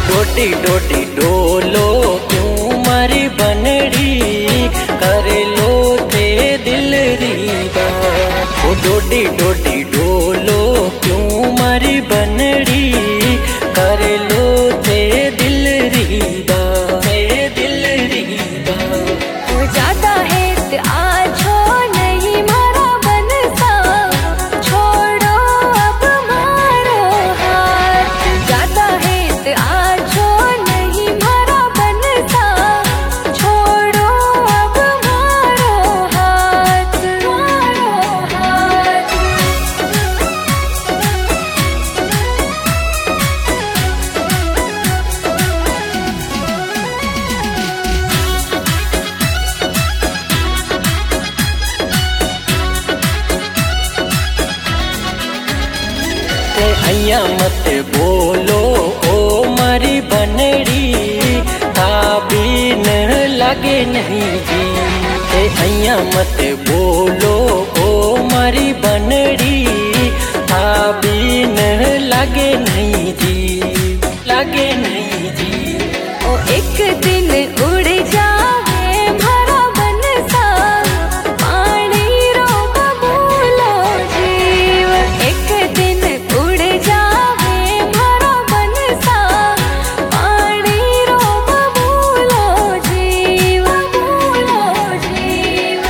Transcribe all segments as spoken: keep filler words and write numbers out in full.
डोडी डोडी डोलो क्यों मारी बनड़ी कर लो ते दिल रीदा। ओ डोडी डोडी डोलो क्यों मारी बनड़ी कर लो ते दिल रीदा, ते दिल रीदा। वो ज्यादा है तो आजो नहीं मारा बनसा, छोड़ो अब मारो हाथ। ज्यादा है तो आजो नहीं मारा बनसा, छोड़ो अब मारो हाथ, मारो हाथ। अया मत बोलो ओ मारी बनड़ी, ताबी न लगे नहीं जी। ए अया मत बोलो ओ मारी बनड़ी, ताबी न लगे नहीं जी, लगे नहीं जी। ओ एक दिन उड़ जावे मारा बनसा, पानी रो बबूलो जीव। एक दिन उड़ जावे मारा बनसा, पानी रो बबूलो जीव, बबूलो जीव।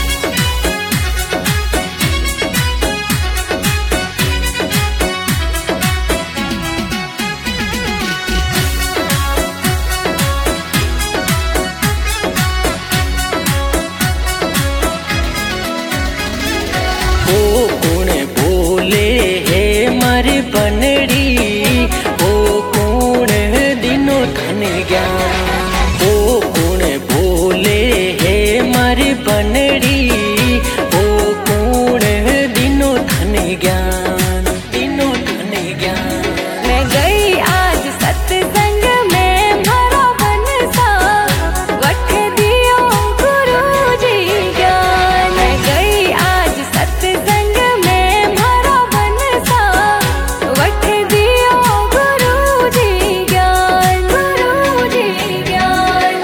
ओ कौन बोले है मारी बनड़ी, ओ कौन दिनों थन गया। ओ कौन बोले है मारी बनड़ी, ओ कौन दिनों थन गया, दिनों थन गया। मैं गई आज सत्संग में मारा बनसा, वठ दियो गुरुजी ज्ञान। मैं गई आज सत्संग में मारा बनसा, वठ दियो गुरुजी ज्ञान, गुरुजी ज्ञान।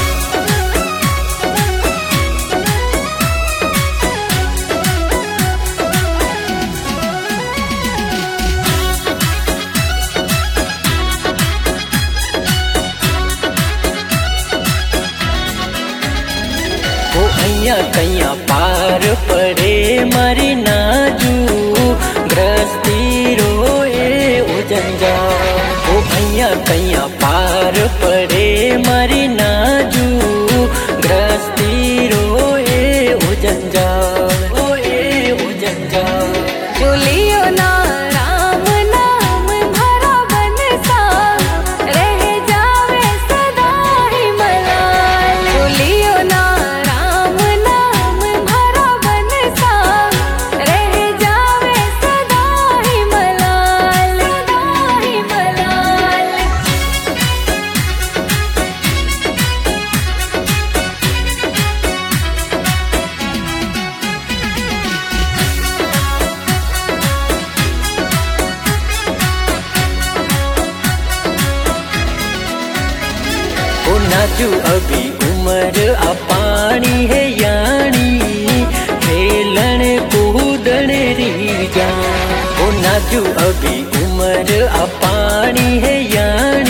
ओ अया कैया पार पड़े मारी नाजू, ग्रस्ती रोए उजंजा। ओ अया कैया पार पड़े मारी नाजू, ग्रस्ती रोए उजंजा, ओए उजंजा। जो लियो ना राम नाम मारा बनसा, रह जावे सदा ही मलाल। जो लियो ना राम नाम मारा बनसा, रह जावे सदा ही मलाल, सदा ही मलाल। ओ नाजू अभी उम्र अपानी है यानी, खेलन कूदन री जा। ओ नाजू अभी उम्र अपानी है यानी,